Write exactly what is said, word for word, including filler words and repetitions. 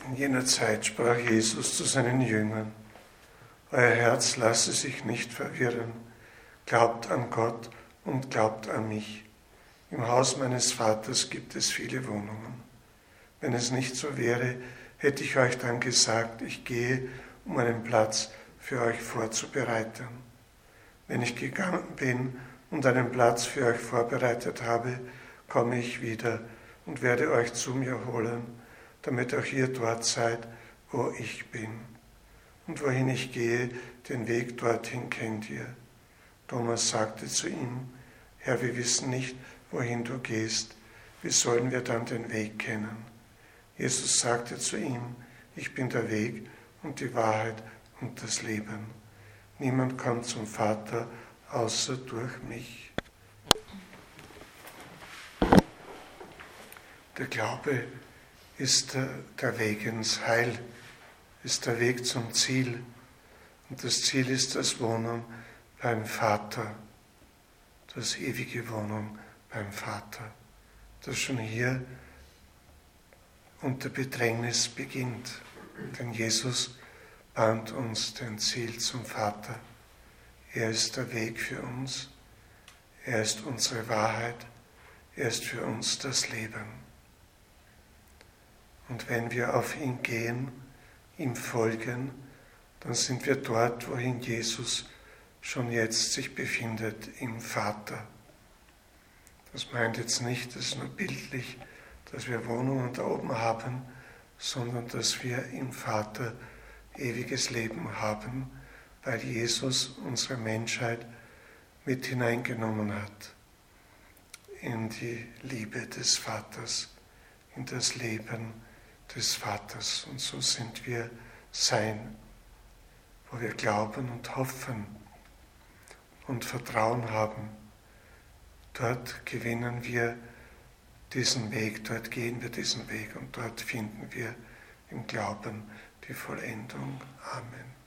In jener Zeit sprach Jesus zu seinen Jüngern: Euer Herz lasse sich nicht verwirren. Glaubt an Gott und glaubt an mich. Im Haus meines Vaters gibt es viele Wohnungen. Wenn es nicht so wäre, hätte ich euch dann gesagt, ich gehe, um einen Platz für euch vorzubereiten. Wenn ich gegangen bin und einen Platz für euch vorbereitet habe, komme ich wieder und werde euch zu mir holen, damit auch ihr dort seid, wo ich bin. Und wohin ich gehe, den Weg dorthin kennt ihr. Thomas sagte zu ihm: Herr, wir wissen nicht, wohin du gehst. Wie sollen wir dann den Weg kennen? Jesus sagte zu ihm: Ich bin der Weg und die Wahrheit und das Leben. Niemand kommt zum Vater außer durch mich. Der Glaube ist der, der Weg ins Heil, ist der Weg zum Ziel. Und das Ziel ist das Wohnen beim Vater, das ewige Wohnen beim Vater, das schon hier unter Bedrängnis beginnt. Denn Jesus bahnt uns den Ziel zum Vater. Er ist der Weg für uns, er ist unsere Wahrheit, er ist für uns das Leben. Und wenn wir auf ihn gehen, ihm folgen, dann sind wir dort, wohin Jesus schon jetzt sich befindet, im Vater. Das meint jetzt nicht, das ist nur bildlich, dass wir Wohnungen da oben haben, sondern dass wir im Vater ewiges Leben haben, weil Jesus unsere Menschheit mit hineingenommen hat in die Liebe des Vaters, in das Leben des Vaters. Und so sind wir sein, wo wir glauben und hoffen und Vertrauen haben. Dort gewinnen wir diesen Weg, dort gehen wir diesen Weg und dort finden wir im Glauben die Vollendung. Amen.